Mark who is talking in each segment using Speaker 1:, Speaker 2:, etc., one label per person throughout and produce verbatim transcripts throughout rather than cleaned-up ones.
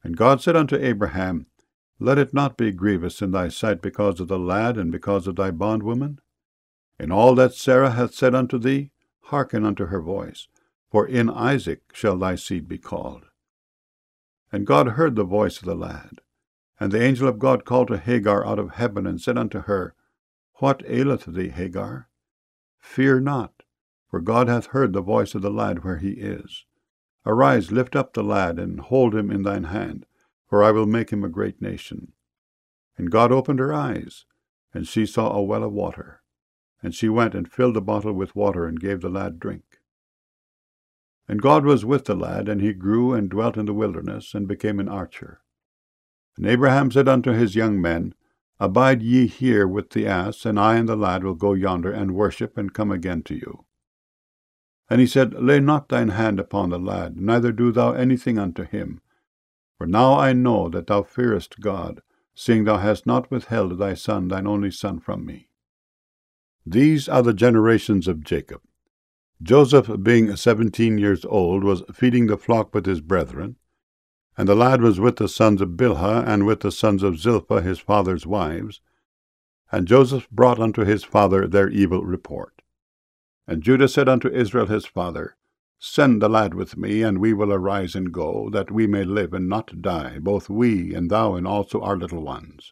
Speaker 1: And God said unto Abraham, Let it not be grievous in thy sight because of the lad and because of thy bondwoman. In all that Sarah hath said unto thee, hearken unto her voice, for in Isaac shall thy seed be called. And God heard the voice of the lad. And the angel of God called to Hagar out of heaven, and said unto her, What aileth thee, Hagar? Fear not, for God hath heard the voice of the lad where he is. Arise, lift up the lad, and hold him in thine hand, for I will make him a great nation. And God opened her eyes, and she saw a well of water. And she went and filled a bottle with water, and gave the lad drink. And God was with the lad, and he grew and dwelt in the wilderness, and became an archer. And Abraham said unto his young men, Abide ye here with the ass, and I and the lad will go yonder, and worship, and come again to you. And he said, Lay not thine hand upon the lad, neither do thou anything unto him. For now I know that thou fearest God, seeing thou hast not withheld thy son, thine only son, from me. These are the generations of Jacob. Joseph, being seventeen years old, was feeding the flock with his brethren. And the lad was with the sons of Bilhah, and with the sons of Zilpah his father's wives. And Joseph brought unto his father their evil report. And Judah said unto Israel his father, Send the lad with me, and we will arise and go, that we may live and not die, both we and thou, and also our little ones.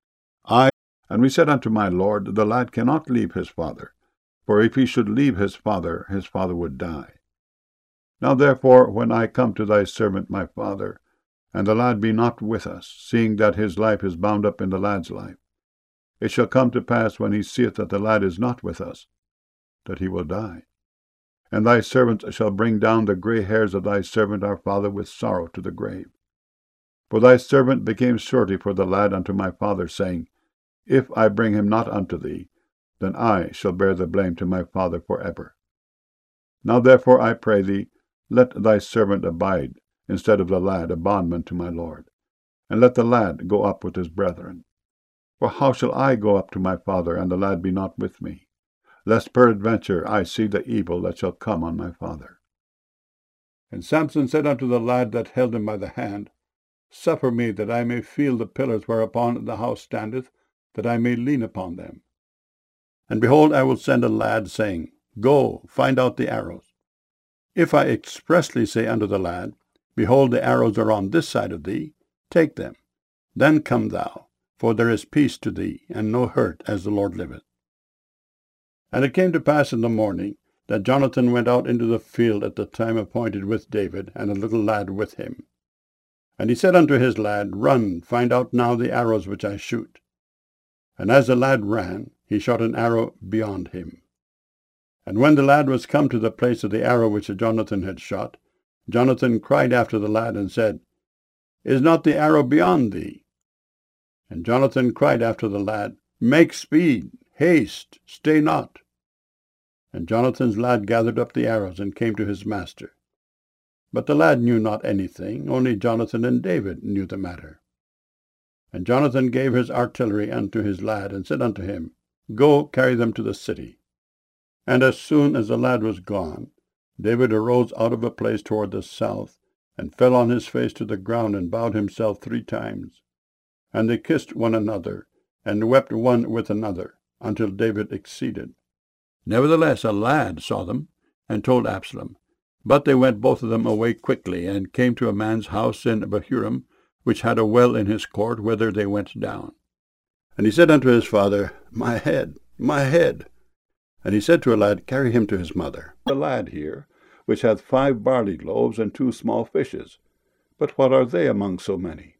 Speaker 1: I and we said unto my lord, The lad cannot leave his father, for if he should leave his father, his father would die. Now therefore, when I come to thy servant my father, and the lad be not with us, seeing that his life is bound up in the lad's life, it shall come to pass, when he seeth that the lad is not with us, that he will die. And thy servant shall bring down the gray hairs of thy servant our father with sorrow to the grave. For thy servant became surety for the lad unto my father, saying, If I bring him not unto thee, then I shall bear the blame to my father for ever. Now therefore I pray thee, let thy servant abide, instead of the lad, a bondman to my lord, and let the lad go up with his brethren. For how shall I go up to my father, and the lad be not with me, lest peradventure I see the evil that shall come on my father? And Samson said unto the lad that held him by the hand, Suffer me that I may feel the pillars whereupon the house standeth, that I may lean upon them. And behold, I will send a lad, saying, Go, find out the arrows. If I expressly say unto the lad, Behold, the arrows are on this side of thee, take them. Then come thou, for there is peace to thee, and no hurt, as the Lord liveth. And it came to pass in the morning, that Jonathan went out into the field at the time appointed with David, and a little lad with him. And he said unto his lad, Run, find out now the arrows which I shoot. And as the lad ran, he shot an arrow beyond him. And when the lad was come to the place of the arrow which Jonathan had shot, Jonathan cried after the lad, and said, Is not the arrow beyond thee? And Jonathan cried after the lad, Make speed, haste, stay not. And Jonathan's lad gathered up the arrows, and came to his master. But the lad knew not anything, only Jonathan and David knew the matter. And Jonathan gave his artillery unto his lad, and said unto him, Go, carry them to the city. And as soon as the lad was gone, David arose out of a place toward the south, and fell on his face to the ground, and bowed himself three times. And they kissed one another, and wept one with another, until David exceeded. Nevertheless a lad saw them, and told Absalom. But they went both of them away quickly, and came to a man's house in Bahurim, which had a well in his court, whither they went down. And he said unto his father, My head, my head. And he said to a lad, Carry him to his mother. The lad here, which hath five barley loaves and two small fishes. But what are they among so many?